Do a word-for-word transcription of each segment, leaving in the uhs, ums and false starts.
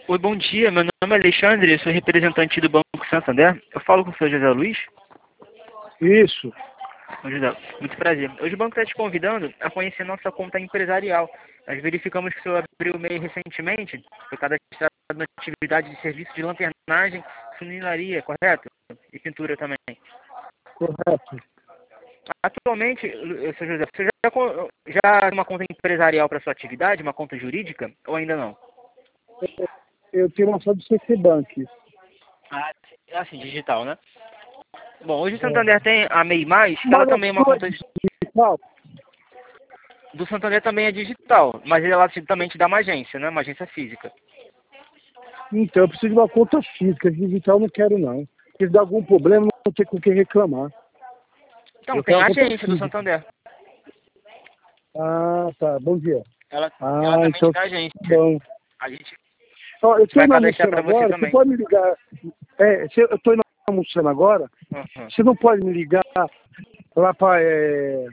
Oi, bom dia. Meu nome é Alexandre, eu sou representante do Banco Santander. Eu falo com o senhor José Luiz. Isso. Ô, José, muito prazer. Hoje o banco está te convidando a conhecer nossa conta empresarial. Nós verificamos que o senhor abriu o MEI recentemente, foi cadastrado na atividade de serviço de lanternagem, funilaria, correto? E pintura também. Correto. Atualmente, eh, senhor José, você já, co- já tem uma conta empresarial para sua atividade, uma conta jurídica, ou ainda não? Eu tenho uma só do C C Bank. Ah, assim, digital, né? Bom, hoje o É. Santander tem a MEI Mais, que ela Mas a também é uma sua conta digital? do Santander, também é digital, mas ela também te dá uma agência, né? Uma agência física. Então, eu preciso de uma conta física. Digital eu não quero, não. Se der algum problema, não vou ter com quem reclamar. Então, Eu tem quero a uma conta agência do física. Santander. Ah, tá. Bom dia. Ela, ela Ah, também te então dá tá agência. bom. A gente Ó, eu estou vai indo cadastrar almoçando para você agora. Você também. pode me ligar? É, se eu estou indo almoçando agora. Uhum. Você não pode me ligar lá para... É...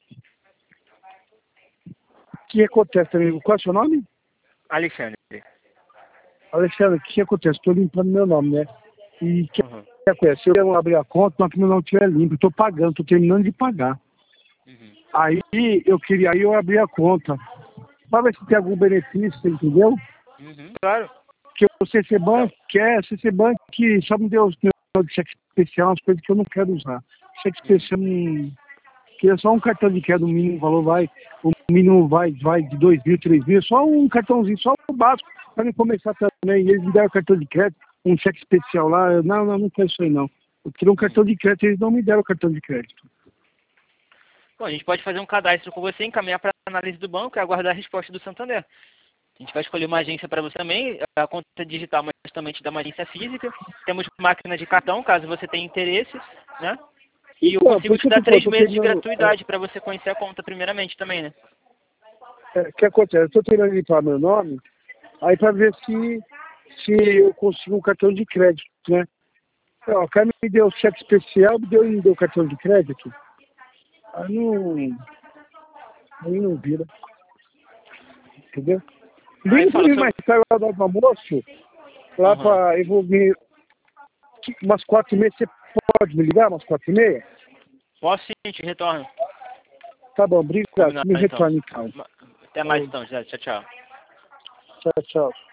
O que acontece, amigo? Qual é o seu nome? Alexandre. Alexandre, o que acontece? Estou limpando meu nome, né? E o que Uhum. acontece? Se eu abrir a conta, mas que meu nome estiver limpo, estou pagando, estou terminando de pagar. Uhum. Aí eu queria, aí eu abri a conta. Para ver se tem algum benefício, você entendeu? Uhum. Claro. Porque o C C Então, Bank quer, C C Bank só me deu os negócios de cheque especial, umas coisas que eu não quero usar. Cheque uhum. especial, hum, que é só um cartão de crédito, o mínimo valor vai, o mínimo vai, vai de dois mil, três mil, só um cartãozinho, só o básico, para mim começar também. E eles me deram cartão de crédito, um cheque especial lá, eu, não, não, não quero isso aí não. Eu queria um Uhum. cartão de crédito, eles não me deram cartão de crédito. Bom, a gente pode fazer um cadastro com você, encaminhar para a análise do banco e aguardar a resposta do Santander. A gente vai escolher uma agência para você também, a conta digital, mas também te dá uma agência física. Temos máquina de cartão, caso você tenha interesse, né? E eu Então, consigo por te que dar eu três estou meses de terminando, é, gratuidade para você conhecer a conta primeiramente também, né? é, o que acontece? Eu estou terminando de limpar meu nome, aí para ver se, se eu consigo um cartão de crédito, né? Ó, o cara me deu cheque especial, me deu, me deu cartão de crédito. Aí não, aí não vira, entendeu? Aí Liga para fala mim sobre. mais tarde lá do almoço, lá Aham. para eu vou me, umas quatro e meia, você pode me ligar umas quatro e meia? Posso sim, te retorno. Tá bom, obrigado. Combinado Me então. retorne então. Até mais então, José. Tchau, tchau. Tchau, tchau.